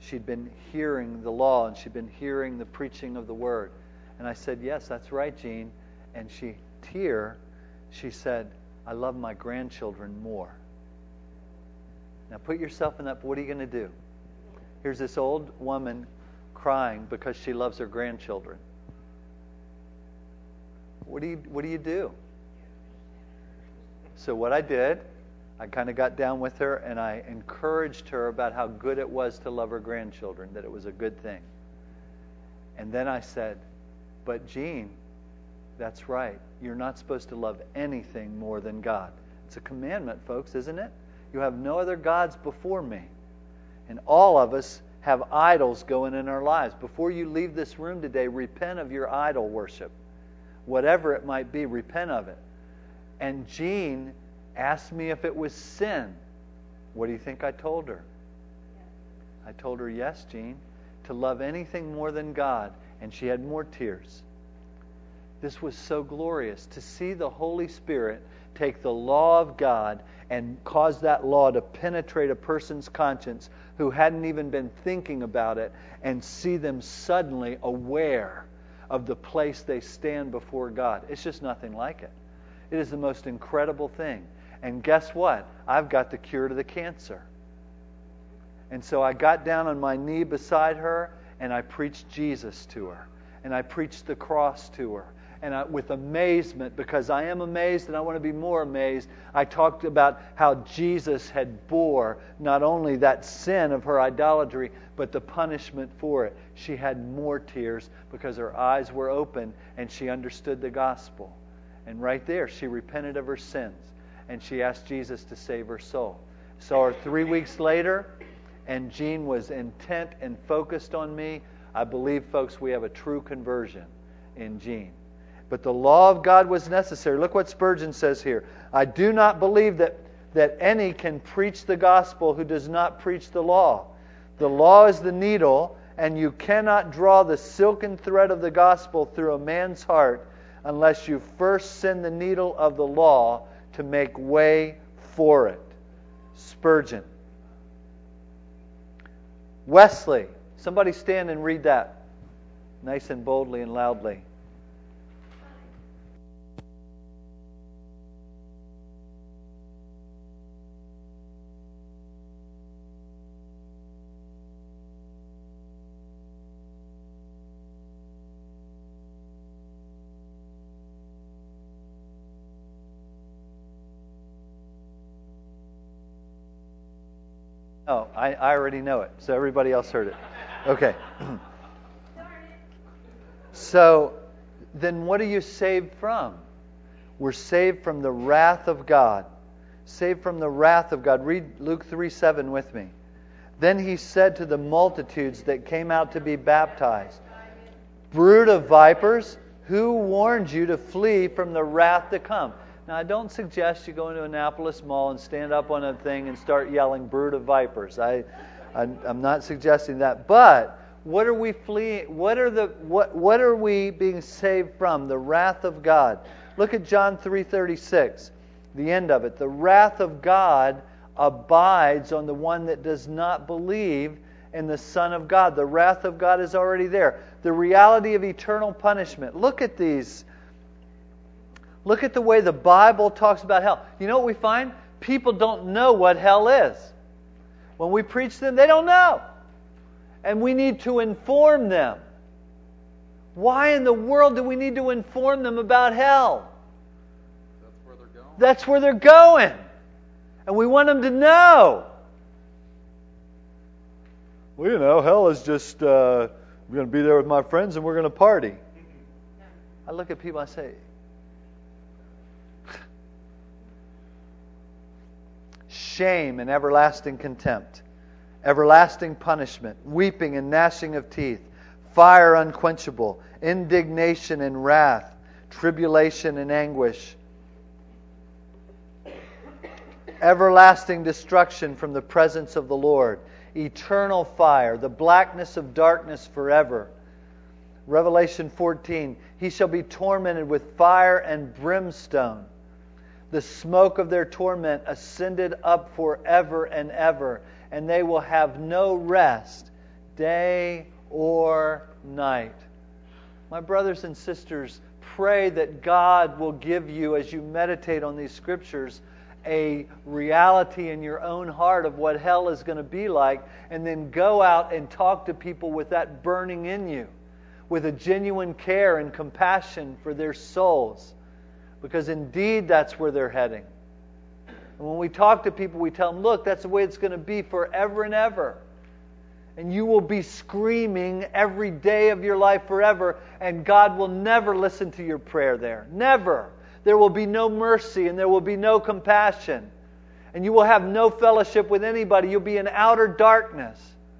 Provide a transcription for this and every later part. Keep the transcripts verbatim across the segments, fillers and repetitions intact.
she'd been hearing the law and she'd been hearing the preaching of the Word. And I said, yes, that's right, Jean. And she, tear, she said, I love my grandchildren more. Now put yourself in that. What are you going to do? Here's this old woman crying because she loves her grandchildren. What do you what do you do? So what I did, I kind of got down with her and I encouraged her about how good it was to love her grandchildren, that it was a good thing. And then I said, but Jean, that's right. You're not supposed to love anything more than God. It's a commandment, folks, isn't it? You have no other gods before me. And all of us have idols going in our lives. Before you leave this room today, repent of your idol worship. Whatever it might be, repent of it. And Jean asked me if it was sin. What do you think I told her? I told her, yes, Jean, to love anything more than God. And she had more tears. This was so glorious to see the Holy Spirit take the law of God and cause that law to penetrate a person's conscience who hadn't even been thinking about it, and see them suddenly aware of the place they stand before God. It's just nothing like it. It is the most incredible thing. And guess what? I've got the cure to the cancer. And so I got down on my knee beside her and I preached Jesus to her. And I preached the cross to her. And I, with amazement, because I am amazed and I want to be more amazed, I talked about how Jesus had bore not only that sin of her idolatry, but the punishment for it. She had more tears because her eyes were open and she understood the gospel. And right there, she repented of her sins. And she asked Jesus to save her soul. Saw her three weeks later, and Jean was intent and focused on me. I believe, folks, we have a true conversion in Jean. But the law of God was necessary. Look what Spurgeon says here. I do not believe that, that any can preach the gospel who does not preach the law. The law is the needle, and you cannot draw the silken thread of the gospel through a man's heart unless you first send the needle of the law to make way for it. Spurgeon. Wesley. Somebody stand and read that nice and boldly and loudly. Oh, I, I already know it, so everybody else heard it. Okay. So, then what are you saved from? We're saved from the wrath of God. Saved from the wrath of God. Read Luke three seven with me. Then he said to the multitudes that came out to be baptized, brood of vipers, who warned you to flee from the wrath to come? Now, I don't suggest you go into Annapolis Mall and stand up on a thing and start yelling, brood of vipers. I, I, I'm not suggesting that. But what are we fleeing? What are the what what are we being saved from? The wrath of God. Look at John three thirty-six, the end of it. The wrath of God abides on the one that does not believe in the Son of God. The wrath of God is already there. The reality of eternal punishment. Look at these. Look at the way the Bible talks about hell. You know what we find? People don't know what hell is. When we preach to them, they don't know. And we need to inform them. Why in the world do we need to inform them about hell? That's where they're going. That's where they're going. And we want them to know. Well, you know, hell is just, uh, I'm going to be there with my friends and we're going to party. I look at people and I say, shame and everlasting contempt, everlasting punishment, weeping and gnashing of teeth, fire unquenchable, indignation and wrath, tribulation and anguish, everlasting destruction from the presence of the Lord, eternal fire, the blackness of darkness forever. Revelation fourteen, he shall be tormented with fire and brimstone. The smoke of their torment ascended up forever and ever, and they will have no rest day or night. My brothers and sisters, pray that God will give you, as you meditate on these scriptures, a reality in your own heart of what hell is going to be like, and then go out and talk to people with that burning in you, with a genuine care and compassion for their souls, because indeed that's where they're heading. And when we talk to people, we tell them, look, that's the way it's going to be forever and ever. And you will be screaming every day of your life forever, and God will never listen to your prayer there. Never. There will be no mercy, and there will be no compassion. And you will have no fellowship with anybody. You'll be in outer darkness.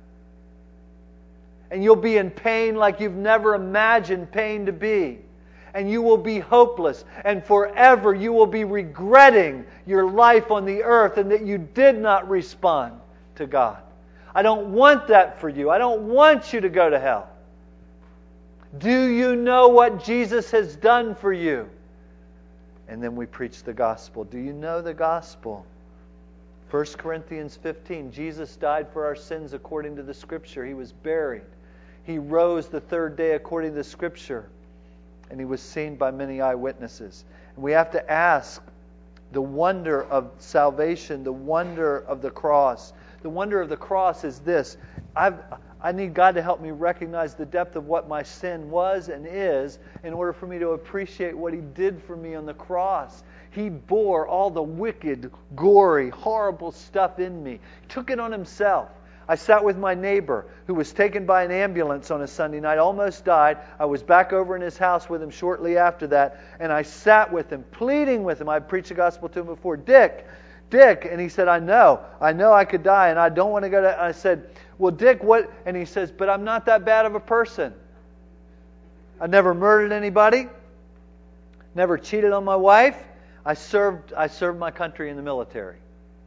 And you'll be in pain like you've never imagined pain to be. And you will be hopeless. And forever you will be regretting your life on the earth and that you did not respond to God. I don't want that for you. I don't want you to go to hell. Do you know what Jesus has done for you? And then we preach the gospel. Do you know the gospel? First Corinthians fifteen, Jesus died for our sins according to the Scripture. He was buried. He rose the third day according to the Scripture. And He was seen by many eyewitnesses. And we have to ask the wonder of salvation, the wonder of the cross. The wonder of the cross is this. I've, I need God to help me recognize the depth of what my sin was and is in order for me to appreciate what He did for me on the cross. He bore all the wicked, gory, horrible stuff in me. He took it on Himself. I sat with my neighbor who was taken by an ambulance on a Sunday night, almost died. I was back over in his house with him shortly after that, and I sat with him, pleading with him. I preached the gospel to him before. Dick, Dick, and he said, I know, I know I could die, and I don't want to go to... I said, well, Dick, what? And he says, but I'm not that bad of a person. I never murdered anybody, never cheated on my wife. I served, I served my country in the military.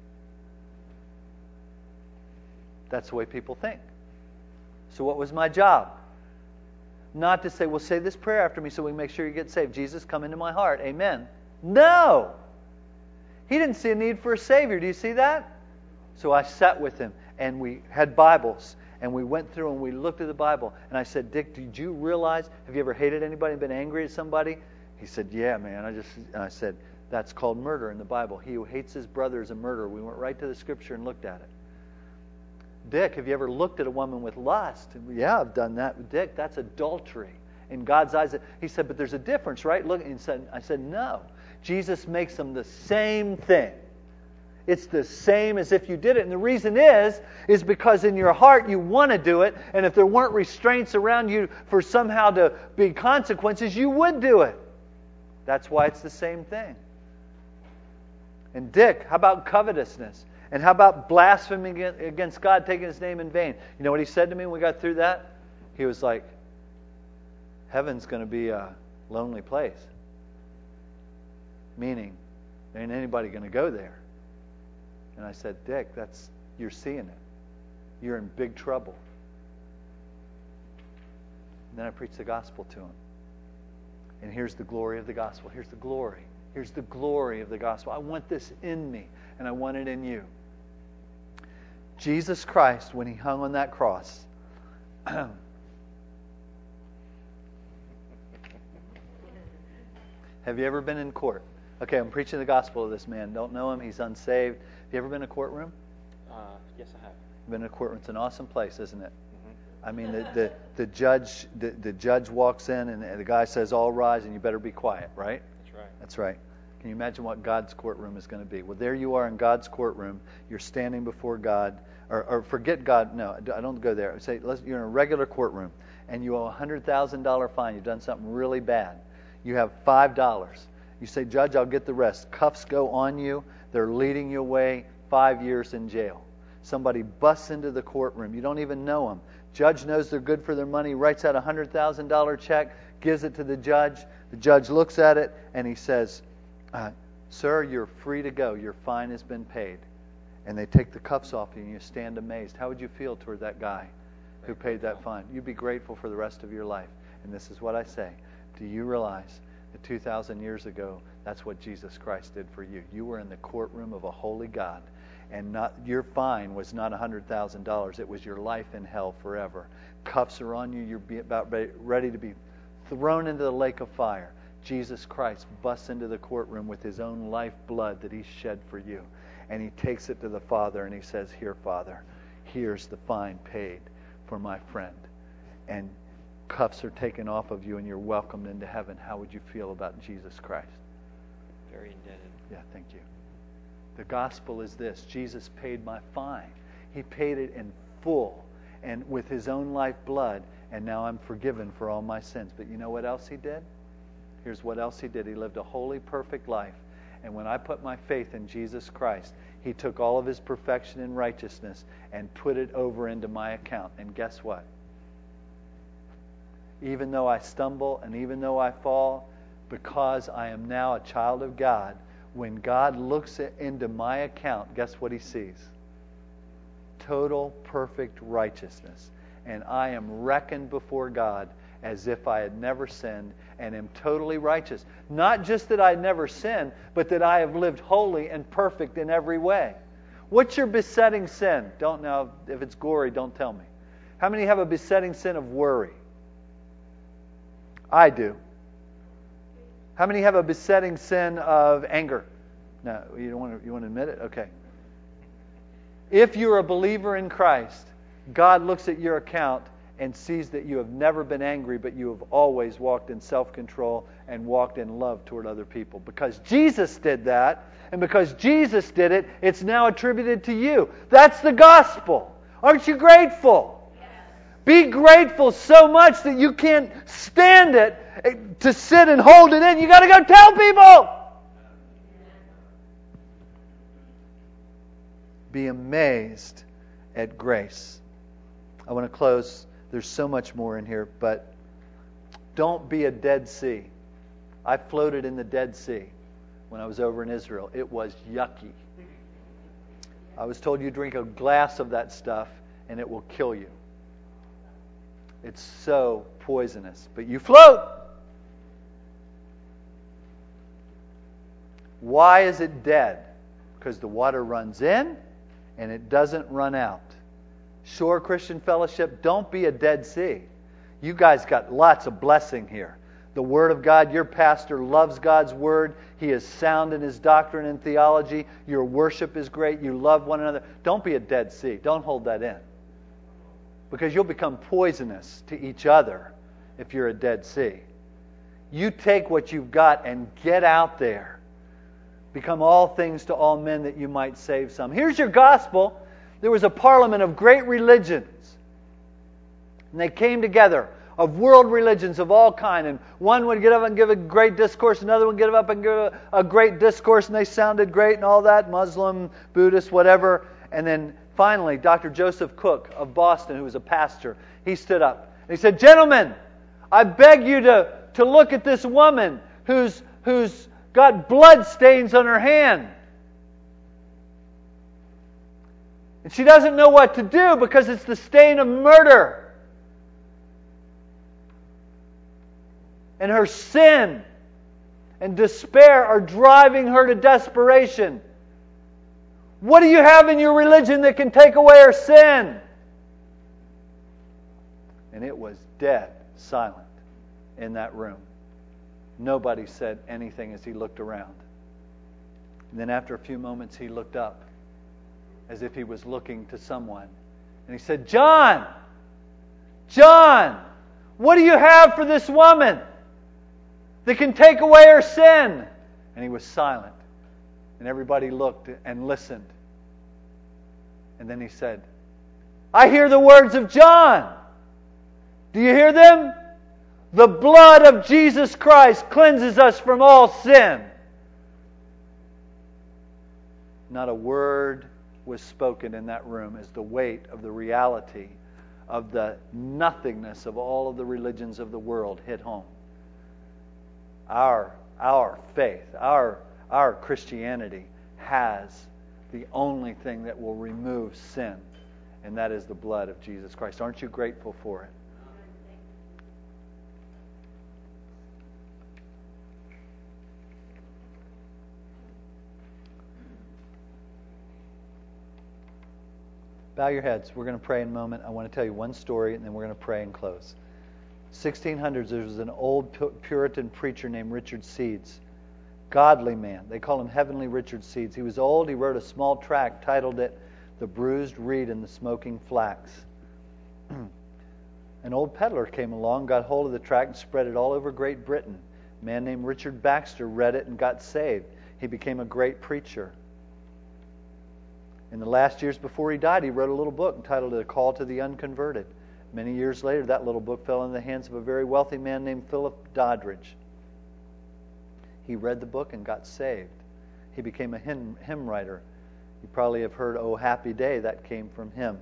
That's the way people think. So what was my job? Not to say, well, say this prayer after me so we can make sure you get saved. Jesus, come into my heart. Amen. No! He didn't see a need for a Savior. Do you see that? So I sat with him, and we had Bibles, and we went through and we looked at the Bible. And I said, Dick, did you realize, have you ever hated anybody and been angry at somebody? He said, yeah, man. I just, and I said, that's called murder in the Bible. He who hates his brother is a murderer. We went right to the Scripture and looked at it. Dick, have you ever looked at a woman with lust? Yeah, I've done that. Dick, that's adultery. In God's eyes, he said, but there's a difference, right? Look, and said, I said, no. Jesus makes them the same thing. It's the same as if you did it. And the reason is, is because in your heart you want to do it. And if there weren't restraints around you for somehow to be consequences, you would do it. That's why it's the same thing. And Dick, how about covetousness? And how about blaspheming against God, taking His name in vain? You know what he said to me when we got through that? He was like, heaven's going to be a lonely place. Meaning, there ain't anybody going to go there. And I said, Dick, that's you're seeing it. You're in big trouble. And then I preached the gospel to him. And here's the glory of the gospel. Here's the glory. Here's the glory of the gospel. I want this in me, and I want it in you. Jesus Christ, when He hung on that cross, have you ever been in court? Okay, I'm preaching the gospel to this man. Don't know him. He's unsaved. Have you ever been in a courtroom? Uh, yes, I have. Been in a courtroom. It's an awesome place, isn't it? Mm-hmm. I mean, the the, the judge the, the judge walks in, and the guy says, "All rise," and you better be quiet, right? That's right. That's right. Can you imagine what God's courtroom is going to be? Well, there you are in God's courtroom. You're standing before God, or, or forget God. No, I don't go there. Say let's, you're in a regular courtroom, and you owe a hundred thousand dollar fine. You've done something really bad. You have five dollars. You say, Judge, I'll get the rest. Cuffs go on you. They're leading you away. Five years in jail. Somebody busts into the courtroom. You don't even know them. Judge knows they're good for their money. Writes out a hundred thousand dollar check. Gives it to the judge. The judge looks at it and he says, Uh, sir, you're free to go. Your fine has been paid. And they take the cuffs off you and you stand amazed. How would you feel toward that guy who paid that fine? You'd be grateful for the rest of your life. And this is what I say. Do you realize that two thousand years ago, that's what Jesus Christ did for you? You were in the courtroom of a holy God. And not your fine was not one hundred thousand dollars. It was your life in hell forever. Cuffs are on you. You're be about ready to be thrown into the lake of fire. Jesus Christ busts into the courtroom with His own life blood that He shed for you. And He takes it to the Father and He says, "Here, Father, here's the fine paid for my friend." And cuffs are taken off of you and you're welcomed into heaven. How would you feel about Jesus Christ? Very indebted. Yeah, thank you. The gospel is this: Jesus paid my fine. He paid it in full and with His own life blood, and now I'm forgiven for all my sins. But you know what else He did? Here's what else He did. He lived a holy, perfect life. And when I put my faith in Jesus Christ, He took all of His perfection and righteousness and put it over into my account. And guess what? Even though I stumble and even though I fall, because I am now a child of God, when God looks into my account, guess what He sees? Total, perfect righteousness. And I am reckoned before God as if I had never sinned and am totally righteous. Not just that I never sinned, but that I have lived holy and perfect in every way. What's your besetting sin? Don't know. If it's gory, don't tell me. How many have a besetting sin of worry? I do. How many have a besetting sin of anger? No, you don't want to. You want to admit it? Okay. If you're a believer in Christ, God looks at your account and sees that you have never been angry, but you have always walked in self-control and walked in love toward other people. Because Jesus did that, and because Jesus did it, it's now attributed to you. That's the gospel. Aren't you grateful? Be grateful so much that you can't stand it to sit and hold it in. You got to go tell people. Be amazed at grace. I want to close. There's so much more in here, but don't be a Dead Sea. I floated in the Dead Sea when I was over in Israel. It was yucky. I was told you drink a glass of that stuff and it will kill you. It's so poisonous. But you float. Why is it dead? Because the water runs in and it doesn't run out. Shore Christian Fellowship, don't be a Dead Sea. You guys got lots of blessing here. The Word of God, your pastor loves God's Word. He is sound in his doctrine and theology. Your worship is great. You love one another. Don't be a Dead Sea. Don't hold that in. Because you'll become poisonous to each other if you're a Dead Sea. You take what you've got and get out there. Become all things to all men that you might save some. Here's your gospel. There was a parliament of great religions. And they came together, of world religions of all kind. And one would get up and give a great discourse, another would get up and give a, a great discourse, and they sounded great and all that, Muslim, Buddhist, whatever. And then finally, Doctor Joseph Cook of Boston, who was a pastor, he stood up. And he said, "Gentlemen, I beg you to, to look at this woman who's, who's got blood stains on her hand. And she doesn't know what to do because it's the stain of murder. And her sin and despair are driving her to desperation. What do you have in your religion that can take away her sin?" And it was dead silent in that room. Nobody said anything as he looked around. And then after a few moments he looked up as if he was looking to someone. And he said, "John! John! What do you have for this woman that can take away her sin?" And he was silent. And everybody looked and listened. And then he said, "I hear the words of John. Do you hear them? The blood of Jesus Christ cleanses us from all sin." Not a word was spoken in that room as the weight of the reality of the nothingness of all of the religions of the world hit home. Our, our faith, our, our Christianity has the only thing that will remove sin, and that is the blood of Jesus Christ. Aren't you grateful for it? Bow your heads. We're going to pray in a moment. I want to tell you one story, and then we're going to pray and close. sixteen hundreds, there was an old Puritan preacher named Richard Seeds. Godly man. They call him Heavenly Richard Seeds. He was old. He wrote a small tract, titled it, The Bruised Reed and the Smoking Flax. An old peddler came along, got hold of the tract, and spread it all over Great Britain. A man named Richard Baxter read it and got saved. He became a great preacher. In the last years before he died, he wrote a little book entitled A Call to the Unconverted. Many years later, that little book fell in the hands of a very wealthy man named Philip Doddridge. He read the book and got saved. He became a hymn, hymn writer. You probably have heard, Oh, Happy Day. That came from him.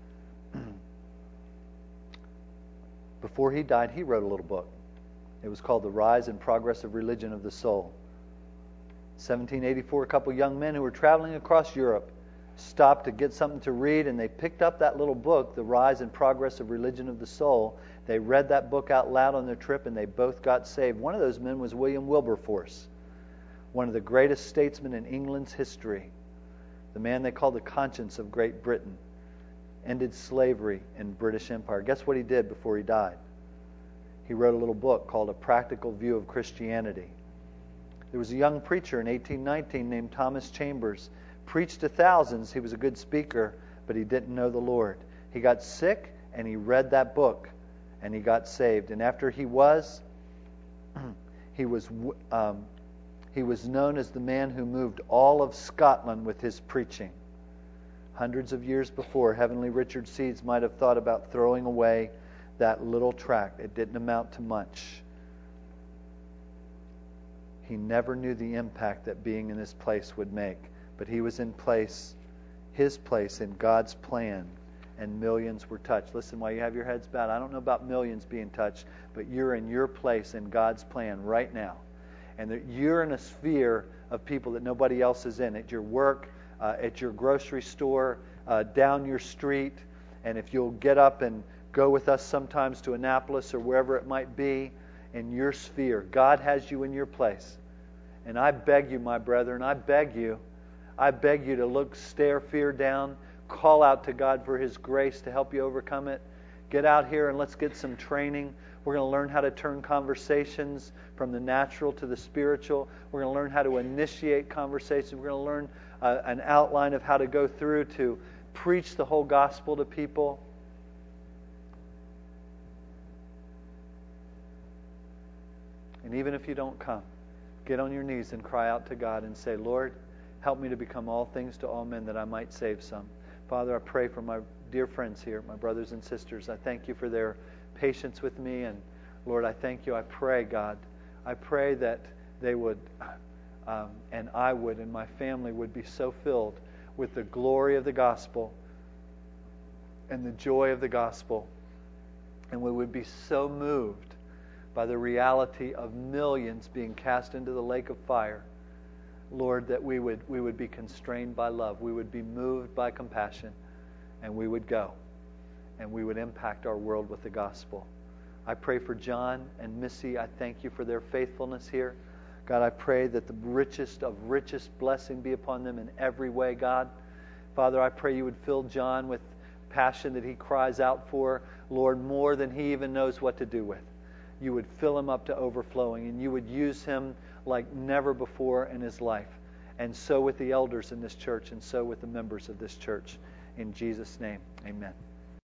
Before he died, he wrote a little book. It was called The Rise and Progress of Religion of the Soul. seventeen eighty-four, a couple young men who were traveling across Europe stopped to get something to read, and they picked up that little book, The Rise and Progress of Religion of the Soul. They read that book out loud on their trip, and they both got saved. One of those men was William Wilberforce, one of the greatest statesmen in England's history, the man they called the conscience of Great Britain, ended slavery in British Empire. Guess what he did before he died? He wrote a little book called A Practical View of Christianity. There was a young preacher in eighteen nineteen named Thomas Chambers. Preached to thousands. He was a good speaker, but he didn't know the Lord. He got sick, and he read that book, and he got saved. And after he was, he was um, he was known as the man who moved all of Scotland with his preaching. Hundreds of years before, Heavenly Richard Seeds might have thought about throwing away that little tract. It didn't amount to much. He never knew the impact that being in this place would make. But he was in place, his place in God's plan, and millions were touched. Listen, while you have your heads bowed, I don't know about millions being touched, but you're in your place in God's plan right now. And that you're in a sphere of people that nobody else is in. At your work, uh, at your grocery store, uh, down your street. And if you'll get up and go with us sometimes to Annapolis or wherever it might be, in your sphere, God has you in your place. And I beg you, my brethren, I beg you, I beg you to look, stare fear down, call out to God for His grace to help you overcome it. Get out here and let's get some training. We're going to learn how to turn conversations from the natural to the spiritual. We're going to learn how to initiate conversations. We're going to learn uh, an outline of how to go through to preach the whole gospel to people. And even if you don't come, get on your knees and cry out to God and say, Lord, help me to become all things to all men that I might save some. Father, I pray for my dear friends here, my brothers and sisters. I thank you for their patience with me. And Lord, I thank you. I pray, God, I pray that they would, um, and I would, and my family would be so filled with the glory of the gospel and the joy of the gospel. And we would be so moved by the reality of millions being cast into the lake of fire, Lord, that we would we would be constrained by love. We would be moved by compassion, and we would go, and we would impact our world with the gospel. I pray for John and Missy. I thank you for their faithfulness here. God, I pray that the richest of richest blessing be upon them in every way, God. Father, I pray you would fill John with passion that he cries out for, Lord, more than he even knows what to do with. You would fill him up to overflowing, and you would use him like never before in his life. And so with the elders in this church, and so with the members of this church. In Jesus' name, amen.